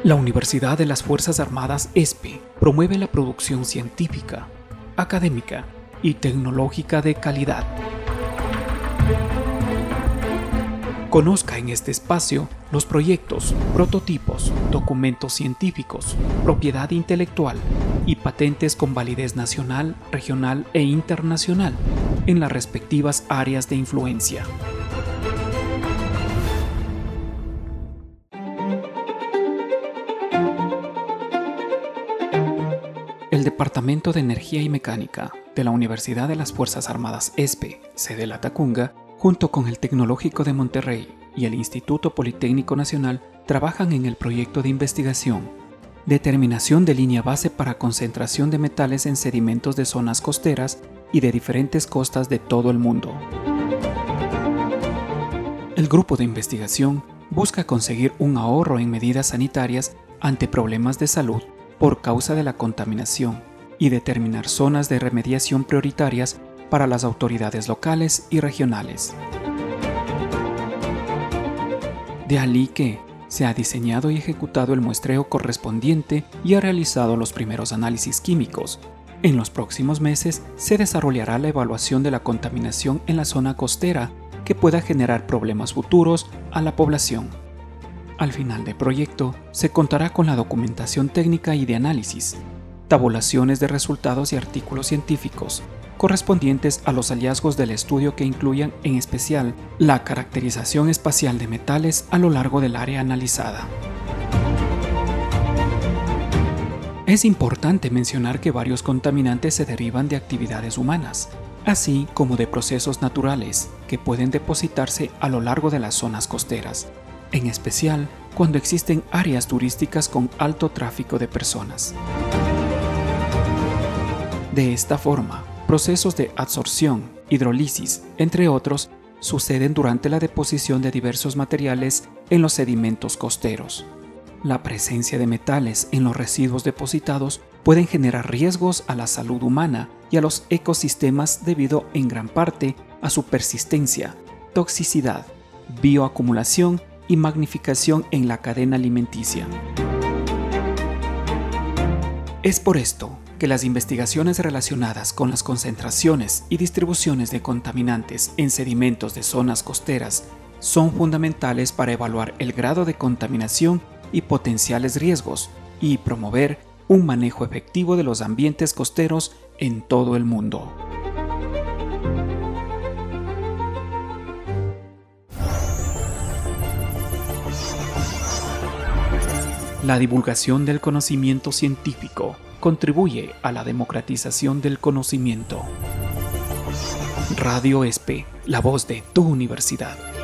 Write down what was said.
La Universidad de las Fuerzas Armadas ESPE promueve la producción científica, académica y tecnológica de calidad. Conozca en este espacio los proyectos, prototipos, documentos científicos, propiedad intelectual y patentes con validez nacional, regional e internacional en las respectivas áreas de influencia. El Departamento de Energía y Mecánica de la Universidad de las Fuerzas Armadas ESPE, sede La Tacunga, junto con el Tecnológico de Monterrey y el Instituto Politécnico Nacional, trabajan en el proyecto de investigación Determinación de línea base para concentración de metales en sedimentos de zonas costeras y de diferentes costas de todo el mundo. El grupo de investigación busca conseguir un ahorro en medidas sanitarias ante problemas de salud por causa de la contaminación y determinar zonas de remediación prioritarias para las autoridades locales y regionales. De allí que se ha diseñado y ejecutado el muestreo correspondiente y ha realizado los primeros análisis químicos. En los próximos meses se desarrollará la evaluación de la contaminación en la zona costera que pueda generar problemas futuros a la población. Al final del proyecto, se contará con la documentación técnica y de análisis, tabulaciones de resultados y artículos científicos, correspondientes a los hallazgos del estudio que incluyan, en especial, la caracterización espacial de metales a lo largo del área analizada. Es importante mencionar que varios contaminantes se derivan de actividades humanas, así como de procesos naturales que pueden depositarse a lo largo de las zonas costeras, en especial cuando existen áreas turísticas con alto tráfico de personas. De esta forma, procesos de adsorción, hidrólisis, entre otros, suceden durante la deposición de diversos materiales en los sedimentos costeros. La presencia de metales en los residuos depositados pueden generar riesgos a la salud humana y a los ecosistemas debido en gran parte a su persistencia, toxicidad, bioacumulación y magnificación en la cadena alimenticia. Es por esto que las investigaciones relacionadas con las concentraciones y distribuciones de contaminantes en sedimentos de zonas costeras son fundamentales para evaluar el grado de contaminación y potenciales riesgos y promover un manejo efectivo de los ambientes costeros en todo el mundo. La divulgación del conocimiento científico contribuye a la democratización del conocimiento. Radio ESPE, la voz de tu universidad.